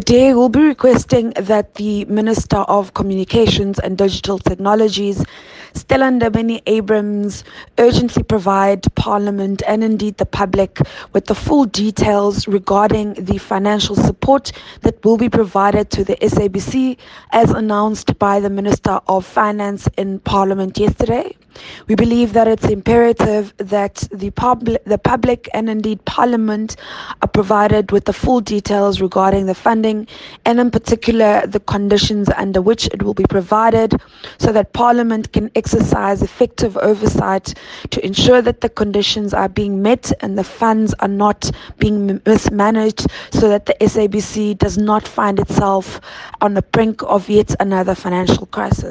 Today, we'll be requesting that the Minister of Communications and Digital Technologies, Stella Ndabeni-Abrahams, urgently provide Parliament and indeed the public with the full details regarding the financial support that will be provided to the SABC as announced by the Minister of Finance in Parliament yesterday. We believe that it's imperative that the public and indeed Parliament are provided with the full details regarding the funding and in particular the conditions under which it will be provided so that Parliament can exercise effective oversight to ensure that the conditions are being met and the funds are not being mismanaged so that the SABC does not find itself on the brink of yet another financial crisis.